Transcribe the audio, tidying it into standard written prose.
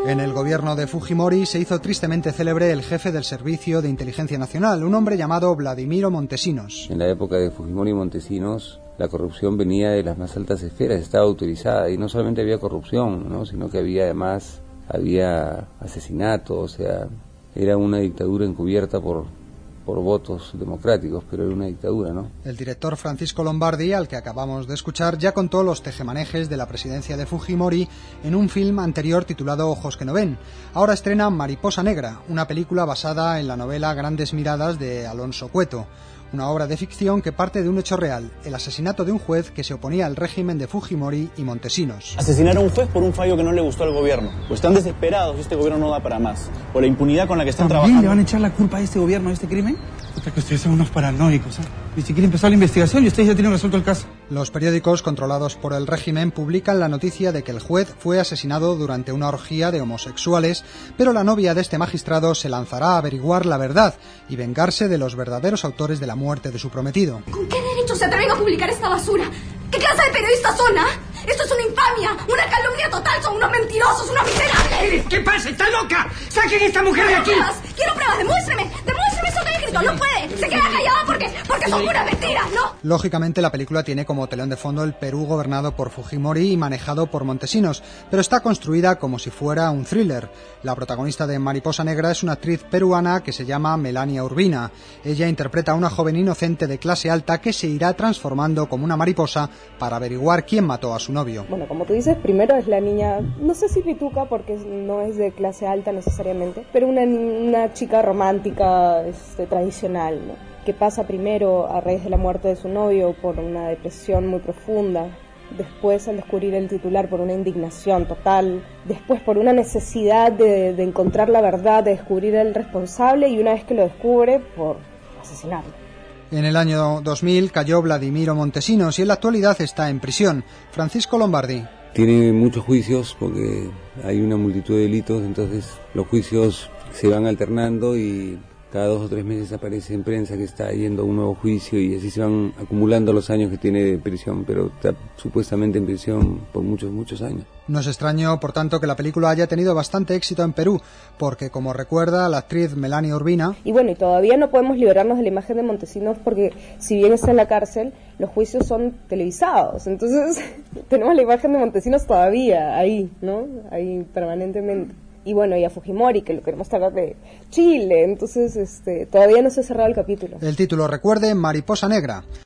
En el gobierno de Fujimori se hizo tristemente célebre el jefe del Servicio de Inteligencia Nacional, un hombre llamado Vladimiro Montesinos. En la época de Fujimori y Montesinos, la corrupción venía de las más altas esferas, estaba autorizada, y no solamente había corrupción, ¿no?, sino que había asesinatos, o sea, era una dictadura encubierta por votos democráticos, pero era una dictadura, ¿no? El director Francisco Lombardi, al que acabamos de escuchar, ya contó los tejemanejes de la presidencia de Fujimori en un film anterior titulado Ojos que no ven. Ahora estrena Mariposa Negra, una película basada en la novela Grandes Miradas de Alonso Cueto, una obra de ficción que parte de un hecho real, el asesinato de un juez que se oponía al régimen de Fujimori y Montesinos. Asesinar a un juez por un fallo que no le gustó al gobierno, pues están desesperados y este gobierno no da para más, por la impunidad con la que están trabajando. ¿Le van a echar la culpa a este gobierno de este crimen? Puta, que ustedes son unos paranoicos, ¿eh? Ni siquiera empezó la investigación y ustedes ya tienen resuelto el caso. Los periódicos controlados por el régimen publican la noticia de que el juez fue asesinado durante una orgía de homosexuales, pero la novia de este magistrado se lanzará a averiguar la verdad y vengarse de los verdaderos autores de la muerte de su prometido. ¿Con qué derecho se atreven a publicar esta basura? ¿Qué clase de periodistas son, ah? Esto es una infamia, una calumnia total, son unos mentirosos, unos miserables. ¿Qué pasa? ¿Está loca? ¡Saquen a esta mujer de aquí! Quiero pruebas, demuéstreme eso que he escrito, no puede, se queda callada porque son puras mentiras, ¿no? Lógicamente la película tiene como telón de fondo el Perú gobernado por Fujimori y manejado por Montesinos, pero está construida como si fuera un thriller. La protagonista de Mariposa Negra es una actriz peruana que se llama Melania Urbina. Ella interpreta a una joven inocente de clase alta que se irá transformando como una mariposa para averiguar quién mató a su novio. Bueno, como tú dices, primero es la niña, no sé si pituca porque no es de clase alta necesariamente, pero una chica romántica tradicional, ¿no?, que pasa primero a raíz de la muerte de su novio por una depresión muy profunda, después al descubrir el titular por una indignación total, después por una necesidad de encontrar la verdad, de descubrir al responsable y una vez que lo descubre, por asesinarlo. En el año 2000 cayó Vladimiro Montesinos y en la actualidad está en prisión. Francisco Lombardi. Tiene muchos juicios porque hay una multitud de delitos, entonces los juicios se van alternando y cada 2 o 3 meses aparece en prensa que está yendo a un nuevo juicio y así se van acumulando los años que tiene de prisión, pero está supuestamente en prisión por muchos años. No es extraño, por tanto, que la película haya tenido bastante éxito en Perú, porque, como recuerda la actriz Melania Urbina... Y bueno, y todavía no podemos liberarnos de la imagen de Montesinos porque, si bien está en la cárcel, los juicios son televisados, entonces tenemos la imagen de Montesinos todavía ahí, ¿no?, ahí permanentemente. Y bueno, y a Fujimori, que lo queremos tratar de Chile, entonces todavía no se ha cerrado el capítulo. El título, recuerde, Mariposa Negra.